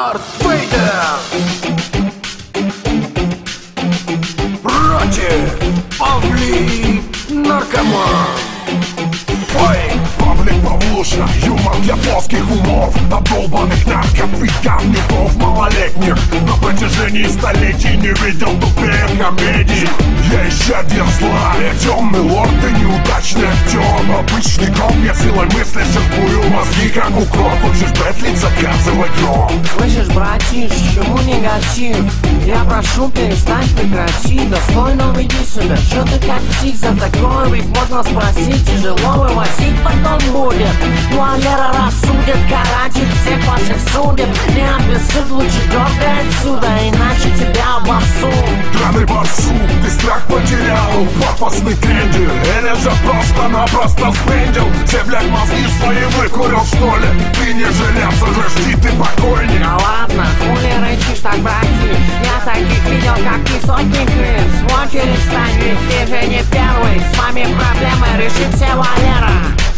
Дарт Вейдер против Павлик Наркоман. Павлик Павлуша, юмор для плоских умов, обдолбанных наркоприкавников малолетних. На протяжении столетий не видел тупее комедий. Я исчадие зла, я темный лорд и неудачный актер. Обычный гром, я силой мысли шерпую мозги, как укроп. Хочешь бэтлить, заказывай гром. Слышишь, братиш, чему негатив? Я прошу, перестань, прекрати. Достойно веди себя, что ты как псих? За такое ведь можно спросить. Тяжело вывозить потом будет. Ну а Лера рассудит, каратель всех ваших судеб. Не обессудь, лучше дергай отсюда, иначе тебя обоссут. Драный барсук, ты страх потерял, пафосный тренде. Или же просто-напросто сбрендил. Все, блядь, мозги свои выкурил, что ли? Ты не жалелся, жди ты покойней. Да ладно, хули рычишь так, братиш? Я таких видел, как ты, сотни крыс. В очередь стань, ведь ты же не первый. С вами проблемы решит все Валера.